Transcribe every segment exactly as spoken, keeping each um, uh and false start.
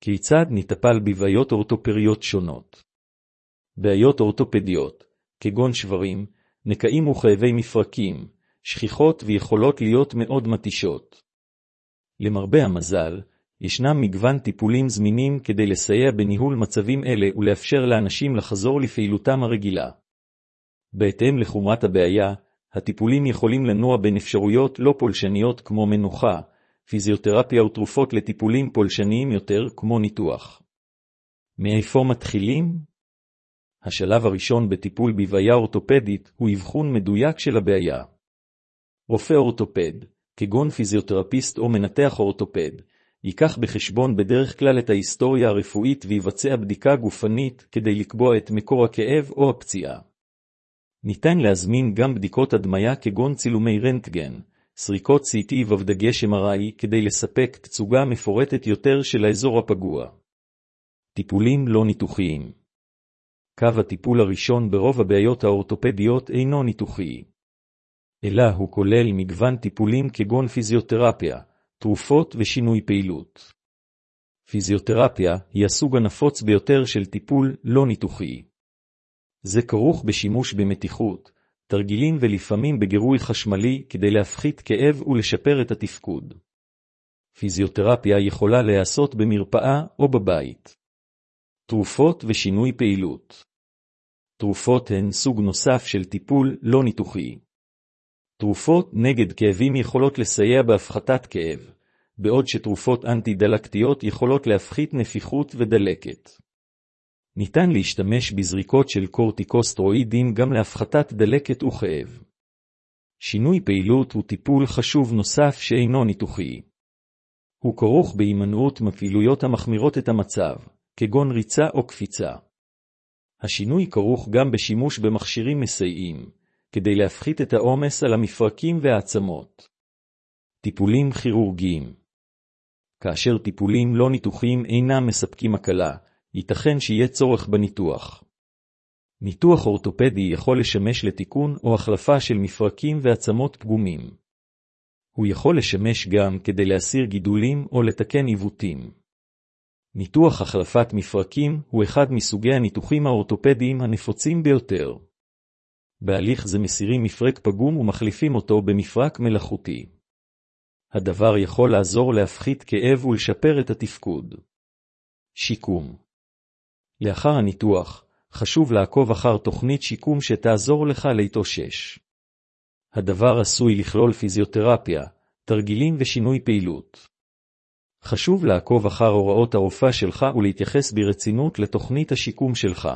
כיצד נטפל בבעיות אורתופדיות שונות? בעיות אורתופדיות, כגון שברים, נקעים וכאבי מפרקים, שכיחות ויכולות להיות מאוד מתישות. למרבה המזל, ישנם מגוון טיפולים זמינים כדי לסייע בניהול מצבים אלה ולאפשר לאנשים לחזור לפעילותם הרגילה. בהתאם לחומרת הבעיה, הטיפולים יכולים לנוע בין אפשרויות לא פולשניות כמו מנוחה, פיזיותרפיה ותרופות לטיפולים פולשניים יותר כמו ניתוח. מאיפה מתחילים? השלב הראשון בטיפול בבעיה אורתופדית הוא אבחון מדויק של הבעיה. רופא אורתופד, כגון פיזיותרפיסט או מנתח אורתופד, ייקח בחשבון בדרך כלל את ההיסטוריה הרפואית ויבצע בדיקה גופנית כדי לקבוע את מקור הכאב או הפציעה. ניתן להזמין גם בדיקות הדמיה כגון צילומי רנטגן, סריקות סי טי ובדגש אם אר איי כדי לספק תצוגה מפורטת יותר של האזור הפגוע. טיפולים לא ניתוחיים. קו הטיפול הראשון ברוב הבעיות האורתופדיות אינו ניתוחי, אלא הוא כולל מגוון טיפולים כגון פיזיותרפיה, תרופות ושינוי פעילות. פיזיותרפיה היא הסוג הנפוץ ביותר של טיפול לא ניתוחי. זה כרוך בשימוש במתיחות, תרגילים ולפעמים בגירוי חשמלי כדי להפחית כאב ולשפר את התפקוד. פיזיותרפיה יכולה להיעשות במרפאה או בבית. תרופות ושינוי פעילות. תרופות הן סוג נוסף של טיפול לא ניתוחי. תרופות נגד כאבים יכולות לסייע בהפחתת כאב, בעוד שתרופות אנטי-דלקתיות יכולות להפחית נפיחות ודלקת. ניתן להשתמש בזריקות של קורטיקוסטרואידים גם להפחתת דלקת וכאב. שינוי פעילות הוא טיפול חשוב נוסף שאינו ניתוחי. הוא כרוך בהימנעות מפעילויות המחמירות את המצב, כגון ריצה או קפיצה. השינוי כרוך גם בשימוש במכשירים מסייעים, כדי להפחית את העומס על המפרקים והעצמות. טיפולים כירורגיים. כאשר טיפולים לא ניתוחיים אינם מספקים הקלה, ייתכן שיהיה צורך בניתוח. ניתוח אורתופדי יכול לשמש לתיקון או החלפה של מפרקים ועצמות פגומים. הוא יכול לשמש גם כדי להסיר גידולים או לתקן עיוותים. ניתוח החלפת מפרקים הוא אחד מסוגי הניתוחים האורתופדיים הנפוצים ביותר. בהליך זה מסירים מפרק פגום ומחליפים אותו במפרק מלאכותי. הדבר יכול לעזור להפחית כאב ולשפר את התפקוד. שיקום. לאחר הניתוח, חשוב לעקוב אחר תוכנית שיקום שתעזור לך להתאושש. הדבר עשוי לכלול פיזיותרפיה, תרגילים ושינוי פעילות. חשוב לעקוב אחר הוראות הרופא שלך ולהתייחס ברצינות לתוכנית השיקום שלך.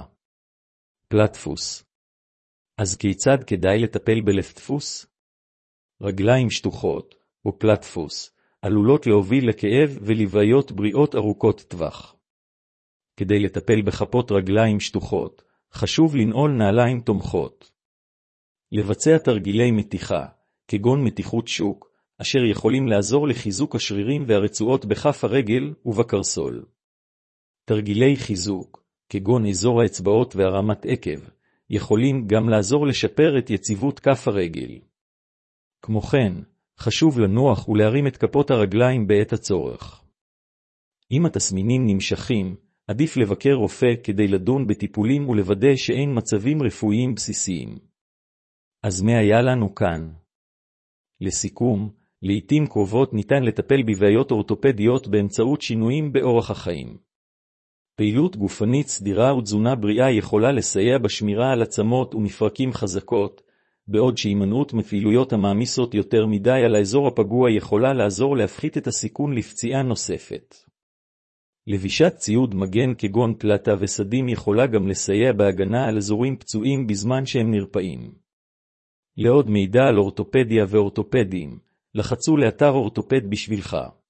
פלטפוס. אז כיצד כדאי לטפל בלפטפוס? רגליים שטוחות, או פלטפוס, עלולות להוביל לכאב ולבעיות בריאות ארוכות טווח. כדי לטפל בכפות רגליים שטוחות, חשוב לנעול נעליים תומכות. לבצע תרגילי מתיחה, כגון מתיחות שוק, אשר יכולים לעזור לחיזוק השרירים והרצועות בכף הרגל ובקרסול. תרגילי חיזוק, כגון אזור האצבעות והרמת עקב, יכולים גם לעזור לשפר את יציבות כף הרגל. כמו כן, חשוב לנוח ולהרים את כפות הרגליים בעת הצורך. אם התסמינים נמשכים, עדיף לבקר רופא כדי לדון בטיפולים ולוודא שאין מצבים רפואיים בסיסיים. אז מה היה לנו כאן? לסיכום, לעתים קרובות ניתן לטפל בבעיות אורתופדיות באמצעות שינויים באורח החיים. פעילות גופנית סדירה ותזונה בריאה יכולה לסייע בשמירה על עצמות ומפרקים חזקות, בעוד שהימנעות מפעילויות המעמיסות יותר מדי על האזור הפגוע יכולה לעזור להפחית את הסיכון לפציעה נוספת. לבישת ציוד מגן כגון פלטה וסדים יכולה גם לסייע בהגנה על אזורים פצועים בזמן שהם נרפאים. לעוד מידע על אורתופדיה ואורתופדים, לחצו לאתר אורתופד בשבילך.